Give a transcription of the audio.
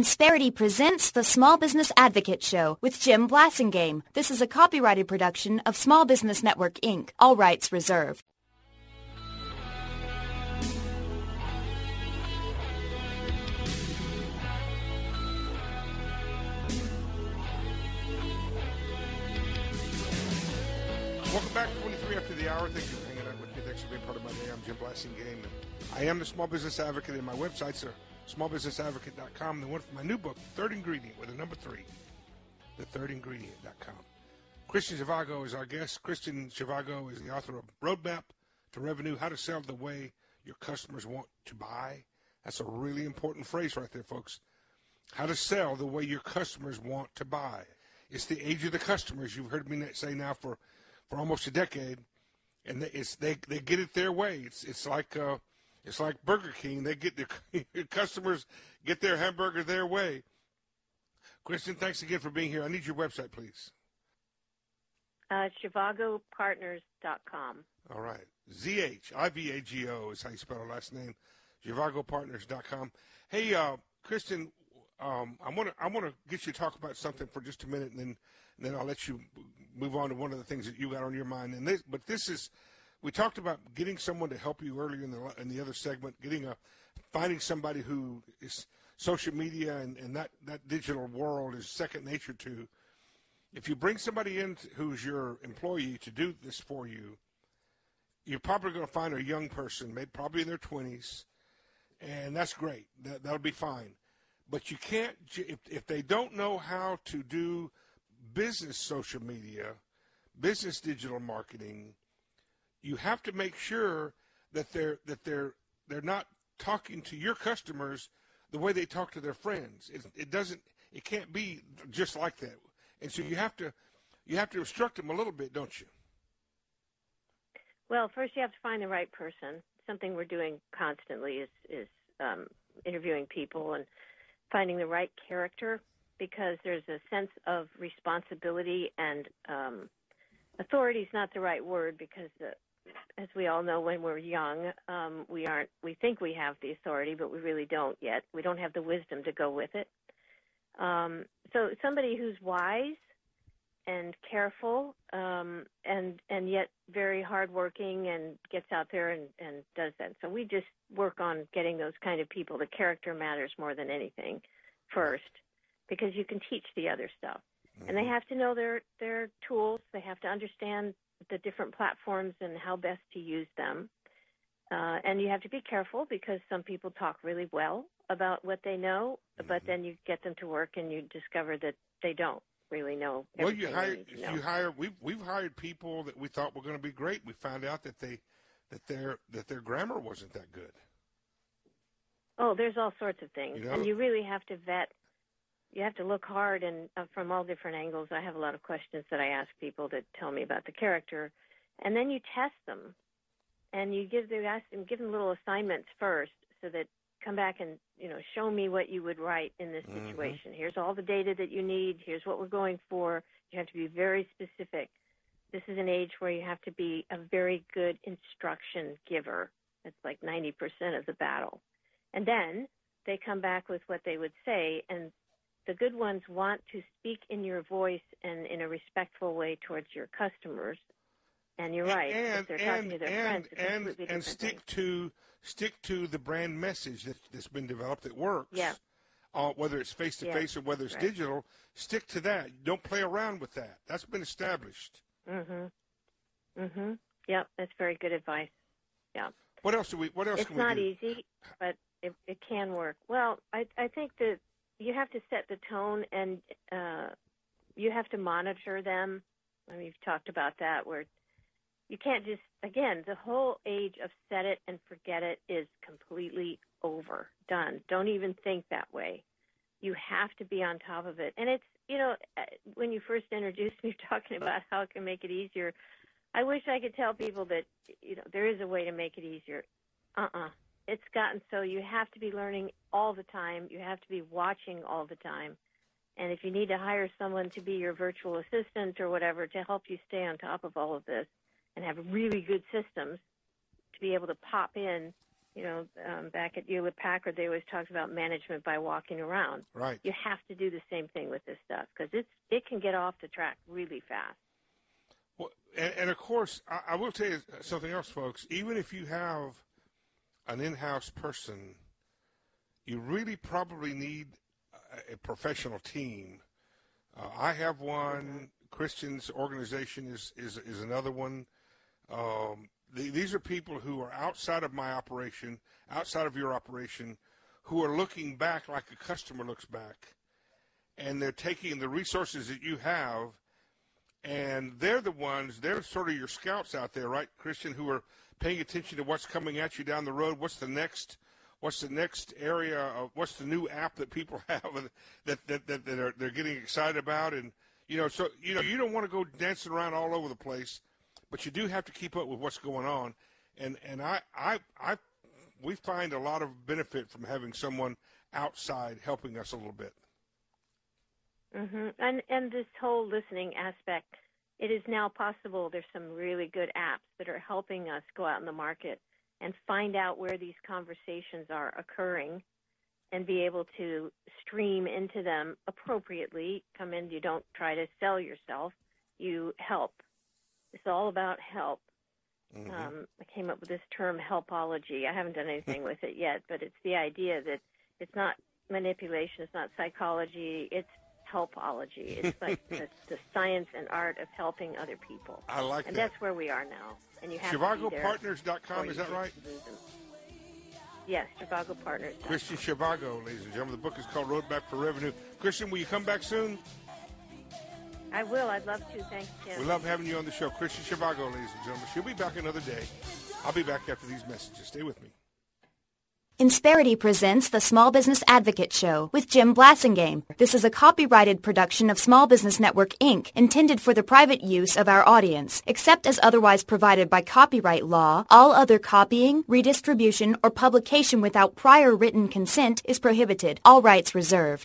Insperity presents the Small Business Advocate Show with Jim Blasingame. This is a copyrighted production of Small Business Network, Inc., all rights reserved. Welcome back, 23 after the hour. Thank you for hanging out with me. Thanks for being part of my day. I'm Jim Blasingame. I am the Small Business Advocate, and my websites are smallbusinessadvocate.com. The one for my new book, Third Ingredient, with a number 3, thethirdingredient.com. Christian Zhivago is our guest. Christian Zhivago is the author of Roadmap to Revenue, How to Sell the Way Your Customers Want to Buy. That's a really important phrase right there, folks. How to sell the way your customers want to buy. It's the age of the customers. You've heard me say now for almost a decade, and they get it their way. It's like Burger King. They get their customers get their hamburger their way. Kristen, thanks again for being here. I need your website, please. ZhivagoPartners.com. All right. ZHIVAGO is how you spell our last name. ZhivagoPartners.com. Hey, Kristen, I want to get you to talk about something for just a minute, and then I'll let you move on to one of the things that you got on your mind. But this is, we talked about getting someone to help you earlier in the other segment, finding somebody who is social media and that digital world is second nature to. If you bring somebody in who's your employee to do this for you, you're probably going to find a young person, maybe probably in their 20s, and that's great. That'll be fine. But you can't, if they don't know how to do business social media, business digital marketing, you have to make sure that they're not talking to your customers the way they talk to their friends. It can't be just like that. And so you have to instruct them a little bit, don't you? Well, first you have to find the right person. Something we're doing constantly is interviewing people and finding the right character, because there's a sense of responsibility and authority is not the right word, because as we all know, when we're young, we think we have the authority, but we really don't yet. We don't have the wisdom to go with it. So somebody who's wise and careful, and yet very hardworking and gets out there and does that. So we just work on getting those kind of people. The character matters more than anything first, because you can teach the other stuff. Mm-hmm. And they have to know their tools. They have to understand the different platforms and how best to use them. And you have to be careful, because some people talk really well about what they know, mm-hmm. but then you get them to work and you discover that they don't really know everything. Well, we've hired people that we thought were going to be great. We found out that their grammar wasn't that good. Oh, there's all sorts of things. You know? And you really have to vet. You have to look hard and from all different angles. I have a lot of questions that I ask people that tell me about the character, and then you test them, and you give them little assignments first, so that come back and show me what you would write in this situation. Mm-hmm. Here's all the data that you need. Here's what we're going for. You have to be very specific. This is an age where you have to be a very good instruction giver. It's like 90% of the battle. And then they come back with what they would say, and the good ones want to speak in your voice and in a respectful way towards your customers. And you're right. If they're talking to their friends, it's completely different and stick to the brand message that's been developed that works. Yeah. Whether it's face-to-face or whether it's digital, stick to that. Don't play around with that. That's been established. Mm-hmm. Yep, that's very good advice. Yeah. What else can we do? It's not easy, but it can work. Well, I think that you have to set the tone, and you have to monitor them. I mean, you've talked about that, where you can't just, again, the whole age of set it and forget it is completely over, done. Don't even think that way. You have to be on top of it. And it's, when you first introduced me talking about how it can make it easier, I wish I could tell people that, there is a way to make it easier. It's gotten so you have to be learning all the time. You have to be watching all the time. And if you need to hire someone to be your virtual assistant or whatever to help you stay on top of all of this and have really good systems to be able to pop in Back at Hewlett-Packard, they always talked about management by walking around. Right. You have to do the same thing with this stuff because it can get off the track really fast. Well, and of course, I will tell you something else, folks. Even if you have an in-house person, you really probably need a professional team. I have one. Christian's organization is another one. These are people who are outside of my operation, outside of your operation, who are looking back like a customer looks back. And they're taking the resources that you have, and they're sort of your scouts out there, right, Christian, who are paying attention to what's coming at you down the road. What's the next area of, what's the new app that people have that they're getting excited about? And, so, you don't want to go dancing around all over the place, but you do have to keep up with what's going on. And we find a lot of benefit from having someone outside helping us a little bit. Mm-hmm. And this whole listening aspect, it is now possible. There's some really good apps that are helping us go out in the market and find out where these conversations are occurring and be able to stream into them appropriately. Come in, you don't try to sell yourself, you help. It's all about help. Mm-hmm. I came up with this term, helpology. I haven't done anything with it yet, but it's the idea that it's not manipulation, it's not psychology, it's helpology. It's like the science and art of helping other people. I like that. And that's where we are now. And you have ShivagoPartners.com, is that right? Yes, ShivagoPartners. Christian Shivago, ladies and gentlemen. The book is called Roadmap for Revenue. Christian, will you come back soon? I will. I'd love to. Thanks, Tim. We love having you on the show. Christian Shivago, ladies and gentlemen. She'll be back another day. I'll be back after these messages. Stay with me. Insperity presents the Small Business Advocate Show with Jim Blasingame. This is a copyrighted production of Small Business Network, Inc., intended for the private use of our audience. Except as otherwise provided by copyright law, all other copying, redistribution, or publication without prior written consent is prohibited. All rights reserved.